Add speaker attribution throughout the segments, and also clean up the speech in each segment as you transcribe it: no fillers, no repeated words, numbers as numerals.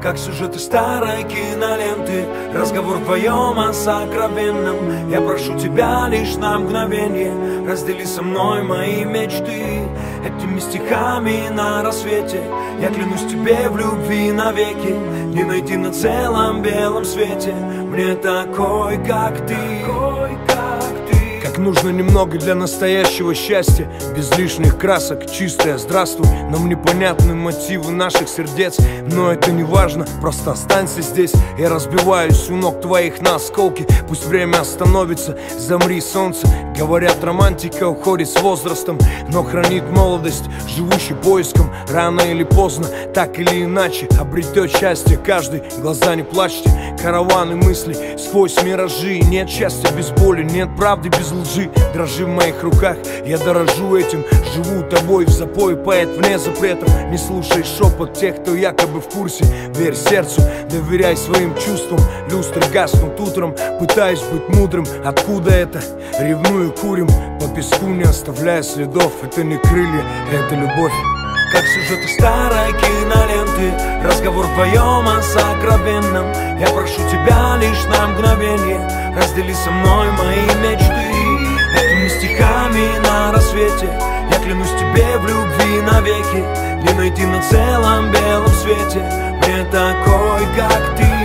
Speaker 1: как сюжеты старой киноленты. Разговор вдвоем о сокровенном. Я прошу тебя лишь на мгновение, раздели со мной мои мечты этими стихами на рассвете. Я клянусь тебе в любви навеки, не найти на целом белом свете мне такой, как ты. Как нужно немного для настоящего счастья, без лишних красок, чистое здравствуй. Нам непонятны мотивы наших сердец, но это не важно, просто останься здесь. Я разбиваюсь у ног твоих на осколки, пусть время остановится, замри, солнце. Говорят, романтика уходит с возрастом, но хранит молодость, живущий поиском. Рано или поздно, так или иначе, обретет счастье каждый. Глаза не плачьте, караваны мыслей сквозь миражи. Нет счастья без боли, нет правды без лжи. Дрожи в моих руках, я дорожу этим. Живу тобой в запое, поэт вне запретов. Не слушай шепот тех, кто якобы в курсе. Верь сердцу, доверяй своим чувствам. Люстры гаснут утром, пытаюсь быть мудрым. Откуда это? Ревную, курим по песку, не оставляя следов. Это не крылья, это любовь. Как сюжеты старой киноленты, разговор вдвоем о сокровенном. Я прошу тебя лишь на мгновение, раздели со мной мои мечты этими стихами на рассвете. Я клянусь тебе в любви навеки, не найти на целом белом свете мне такой, как ты.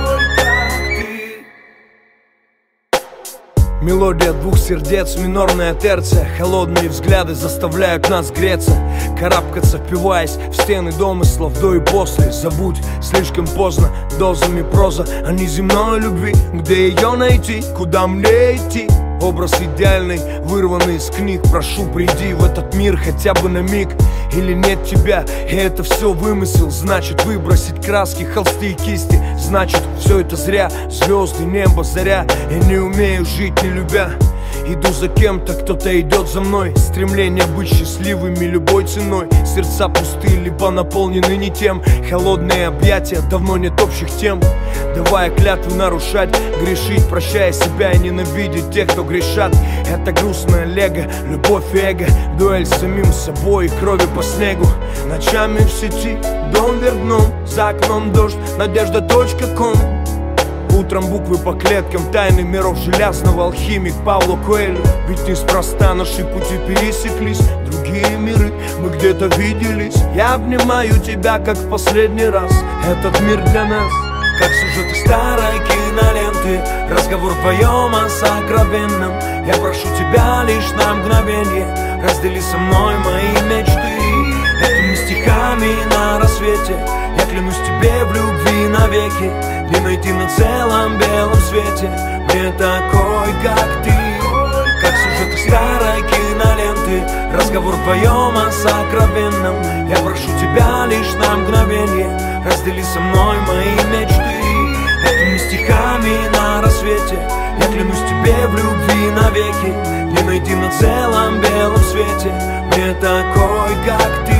Speaker 1: Мелодия двух сердец, минорная терция. Холодные взгляды заставляют нас греться, карабкаться, впиваясь в стены домыслов до и после. Забудь, слишком поздно, дозами проза о неземной любви. Где ее найти, куда мне идти? Образ идеальный, вырванный из книг. Прошу, приди в этот мир хотя бы на миг. Или нет тебя, и это все вымысел. Значит, выбросить краски, холсты и кисти. Значит, все это зря. Звезды, небо, заря. Я не умею жить, не любя. Иду за кем-то, кто-то идет за мной. Стремление быть счастливыми любой ценой. Сердца пустые, либо наполнены не тем. Холодные объятия, давно нет общих тем. Давая клятвы нарушать, грешить, прощая себя и ненавидеть тех, кто грешат. Это грустное лего, любовь и эго, дуэль с самим собой и крови по снегу. Ночами в сети, дом вверх дном, за окном дождь, надежда.ком. Утром буквы по клеткам, тайны миров железного, алхимик Пауло Коэльо. Ведь неспроста наши пути пересеклись, другие миры, мы где-то виделись. Я обнимаю тебя, как в последний раз, этот мир для нас. Как сюжеты старой киноленты, разговор вдвоем о сокровенном. Я прошу тебя лишь на мгновение, раздели со мной мои мечты этими стихами на рассвете. Я клянусь тебе в любви навеки, не найти на целом белом свете мне такой, как ты. Как сюжеты старой киноленты, разговор вдвоем о сокровенном. Я прошу тебя лишь на мгновение, раздели со мной мои мечты этими стихами на рассвете. Я клянусь тебе в любви навеки, не найти на целом белом свете мне такой, как ты.